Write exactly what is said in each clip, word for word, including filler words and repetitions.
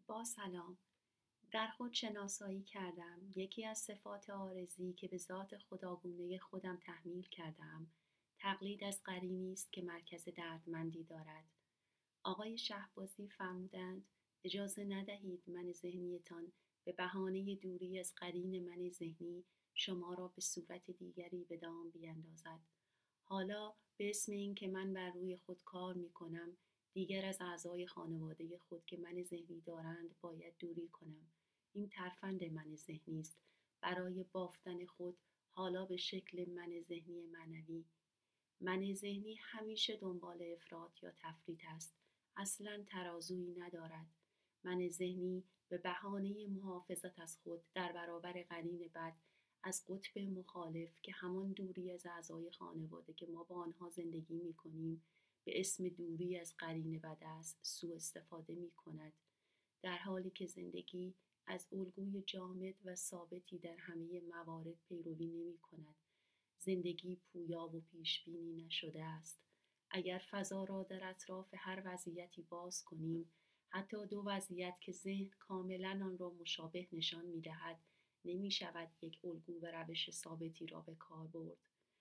با سلام. در خود شناسایی کردم یکی از صفات عارضی که به ذات خداگونه خودم تحمیل کردم تقلید از قرینی است که مرکز دردمندی دارد. آقای شهبازی فرمودند اجازه ندهید من ذهنیتان به بهانه دوری از قرین من ذهنی شما را به صورت دیگری به دام بیندازد. حالا به اسم این که من بر روی خود کار می کنم دیگر از اعضای خانواده خود که من ذهنی دارند باید دوری کنم. این ترفند من ذهنی است برای بافتن خود حالا به شکل من ذهنی معنوی. من ذهنی همیشه دنبال افراط یا تفریط است. اصلاً ترازویی ندارد. من ذهنی به بهانه محافظت از خود در برابر قرین بد از قطب مخالف که همان دوری از اعضای خانواده که ما با آنها زندگی می کنیم به اسم دوری از قرین بد است سوء استفاده می کند، در حالی که زندگی از الگوی جامد و ثابتی در همه موارد پیروی نمی کند. زندگی پویا و پیش بینی نشده است. اگر فضا را در اطراف هر وضعیتی باز کنیم، حتی دو وضعیت که ذهن کاملا آن را مشابه نشان می دهد، نمی شود یک الگو و روش ثابتی را به کار برد.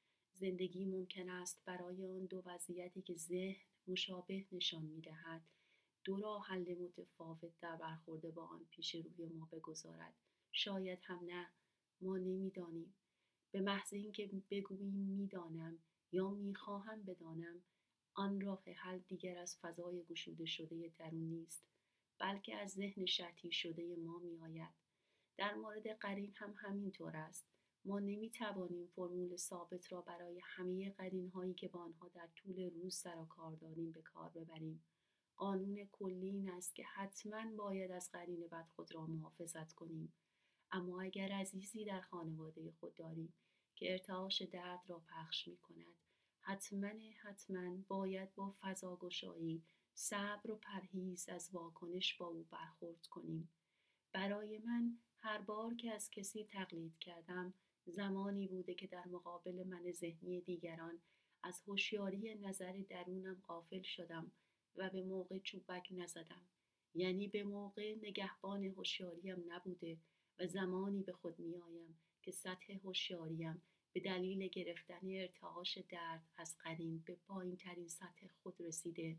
زندگی ممکن است برای آن دو وضعیتی که ذهن مشابه نشان می دهد، دو راه حل متفاوت در برخورد با آن پیش روی ما بگذارد. شاید هم نه، ما نمی دانیم. به محض اینکه بگوییم میدانم یا میخواهم بدانم، آن راه حل دیگر از فضای گشوده شده درون نیست، بلکه از ذهن شرطی شده ما میآید. در مورد قرین هم همینطور است. ما نمیتوانیم فرمول ثابت را برای همه قرین هایی که با آنها در طول روز سر و کار داریم به کار ببریم. قانون کلی این است که حتما باید از قرین بد خود را محافظت کنیم. اما اگر عزیزی در خانواده خود داریم که ارتعاش درد را پخش می کند، حتما حتما باید با فضاگشایی، صبر و پرهیز از واکنش با او برخورد کنیم. برای من هر بار که از کسی تقلید کردم، زمانی بوده که در مقابل من ذهنی دیگران از هوشیاری نظر درونم غافل شدم و به موقع چوبک نزدم. یعنی به موقع نگهبان هوشیاریم نبوده و زمانی به خود می آیم که سطح هوشیاریم به دلیل گرفتن ارتعاش درد از قرین به پایین ترین سطح خود رسیده.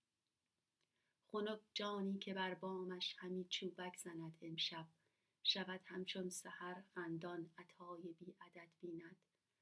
خنک جانی که بر بامش همی چوبک زند امشب، شود همچون سحر خندان عطای بی عدد بیند.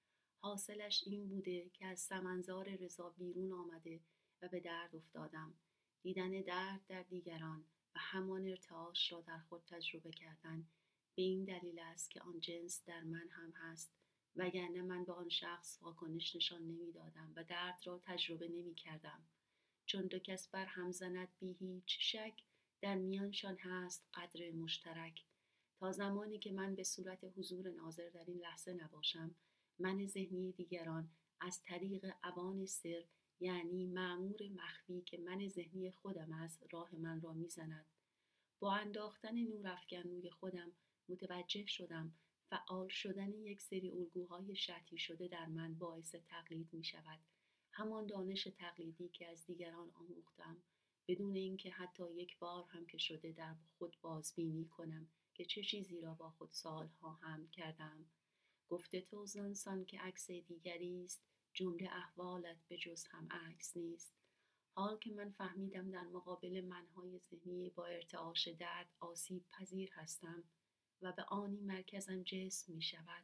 حاصلش این بوده که از سمنزار رضا بیرون آمده و به درد افتادم. دیدن درد در دیگران و همان ارتعاش را در خود تجربه کردن به این دلیل است که آن جنس در من هم هست، وگرنه من به آن شخص واکنش نشان نمی دادم و درد را تجربه نمی کردم. چون دو کس بر هم زند بی هیچ شک، در میانشان هست قدر مشترک. تا زمانی که من به صورت حضور ناظر در این لحظه نباشم، من ذهنی دیگران از طریق ابان سر، یعنی مأمور مخفی که من ذهنی خودم است، راه من را میزند. با انداختن نورافکن روی خودم متوجه شدم فعال شدن یک سری الگوهای شرطی شده در من باعث تقلید می شود. همان دانش تقلیدی که از دیگران آموختم، بدون اینکه حتی یک بار هم که شده در خود بازبینی کنم که چه چیزی را با خود سالها حمل کردم. گفته تو زانسان که عکس دیگری است، جمله احوالت به جز هم عکس نیست. حال که من فهمیدم در مقابل منهای ذهنی با ارتعاش درد آسیب پذیر هستم و به آنی مرکزم جسم می شود،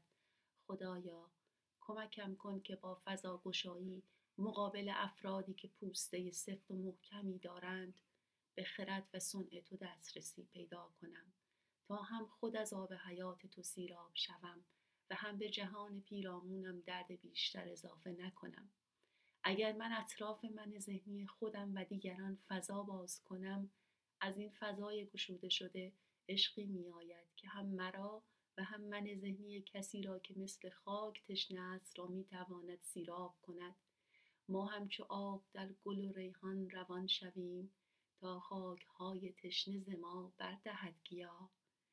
خدایا کمکم کن که با فضا گشایی مقابل افرادی که پوسته سفت و محکمی دارند به خرد و صنع تو دسترسی پیدا کنم، تا هم خود از آب حیات تو سیراب شوم و هم به جهان پیرامونم درد بیشتر اضافه نکنم. اگر من اطراف من ذهنی خودم و دیگران فضا باز کنم، از این فضای گشوده شده عشقی می آید که هم مرا و هم من ذهنی کسی را که مثل خاک تشنه است را می تواند سیراب کند. ما همچو آب در گل و ریحان روان شویم، تا خاک های تشنه ز ما بردهد گیا.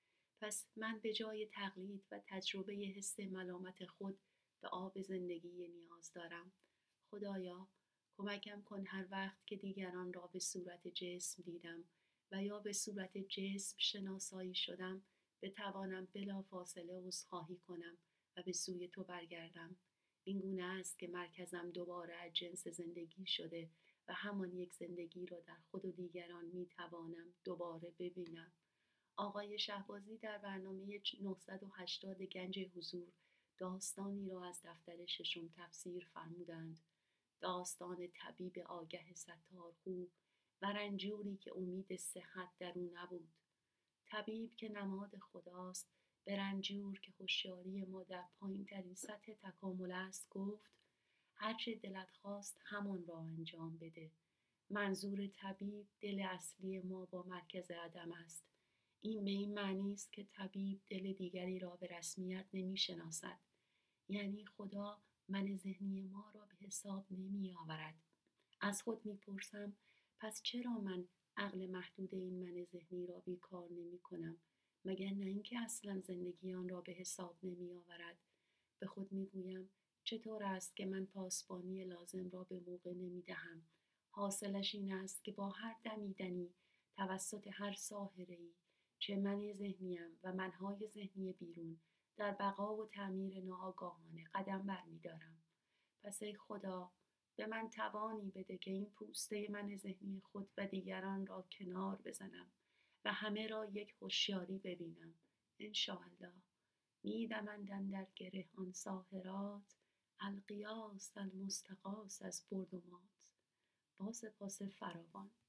پس من به جای تقلید و تجربه حس ملامت خود به آب زندگی نیاز دارم. خدایا کمکم کن هر وقت که دیگران را به صورت جسم دیدم و یا به صورت جسم شناسایی شدم، بتوانم بلافاصله عذرخواهی کنم و به سوی تو برگردم. این گونه است که مرکزم دوباره از جنس زندگی شده و همان یک زندگی را در خود و دیگران می توانم دوباره ببینم. آقای شهبازی در برنامه نهصد و هشتاد گنج حضور داستانی را از دفتر ششم تفسیر فرمودند. داستان طبیب آگه ستارخو و رنجوری که امید صحت در او نبود. طبیب که نماد خداست به رنجور که هوشیاری ما در پایین ترین سطح تکامل است گفت هرچه دلت خواست همان را انجام بده. منظور طبیب دل اصلی ما با مرکز عدم است. این به این معنی است که طبیب دل دیگری را به رسمیت نمی شناسد. یعنی خدا من ذهنی ما را به حساب نمی آورد. از خود می پرسم پس چرا من عقل محدود این من ذهنی را بیکار نمی کنم؟ مگر نه اینکه اصلا زندگی آن را به حساب نمی آورد؟ به خود می گویم چطور است که من پاسبانی لازم را به موقع نمی دهم؟ حاصلش این است که با هر دمیدنی توسط هر ساحره‌ای، چه من ذهنیم و منهای ذهنی بیرون، در بقا و تعمیر ناآگاهانه قدم برمی‌دارم. پس ای خدا به من توانی بده که این پوسته من ذهنی خود و دیگران را کنار بزنم و همه را یک هوشیاری ببینم. انشاءالله. می‌دمندند در گره آن ساحرات، القیاس المستغاث از برد و مات. با سپاس فراوان.